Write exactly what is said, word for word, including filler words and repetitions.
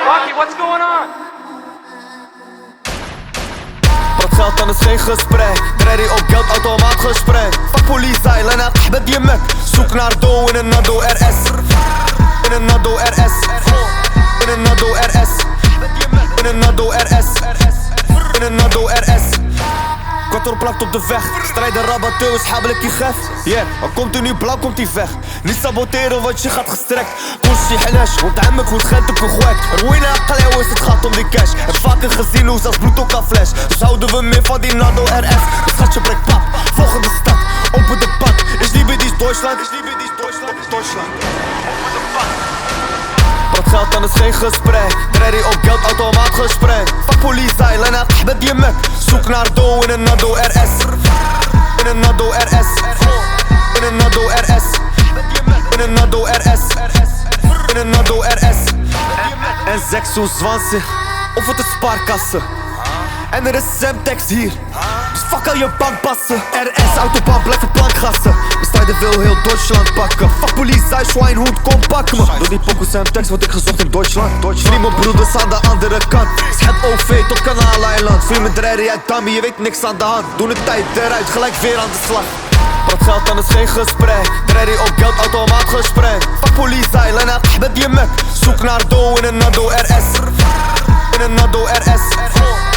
Rocky, what's going on? Wat geld dan is geen gesprek. Ready op geld, automaatgesprek. Fuck police, lijnen echt met die mek. Zoek naar do in een Nado R S. In een Nado R S. In een Nado R S. In een Nado R S. In een Nado R S. Kantoor plakt op de weg. Strijder rabatteur is habelijk die gef. Yeah, al komt u nu blauw, komt hij weg. Niet saboteren, want je gaat gestrekt. Kost je helaas, want hij me goed gent ook een gwek. Ruïne Kaleo is het gaat om die cash. Heb vaker gezien hoe zelfs bloed ook kan flash. Dus houden we meer van die Nado R S. Het schatje breekt pap, volgende stad. Open de pad, is liebe die Duitsland. Is liebe die Duitsland, is Duitsland. Open de pad. Wat geld dan is geen gesprek. Ready op geld, automaatgesprek. Fuck police, lijnen echt met die mek. Zoek naar do in een Nado R S. In een Nado R S. In een Nado R S. In een Nado R S. In een Nado R S. En zesenzwanzig. Of het is spaarkassen. En er is Semtex hier. Dus fuck al je bankpassen. R S, autobahn, blijven plankgassen. Bestrijden wil heel Duitsland pakken. Fuck police, Schweinhund, kom pak me. Door die pokoe Semtex word ik gezocht in Duitsland. Drie mijn broeders aan de andere kant. Schet O V tot Kanaaleiland. Vriend met Rary uit Dami, je weet niks aan de hand. Doen de tijd eruit, gelijk weer aan de slag. Wat geld dan is geen gesprek. Ready op geld, automaatgesprek. Fuck police, lijnen echt met die mek. Zoek naar do in een Nado R S. In een Nado R S.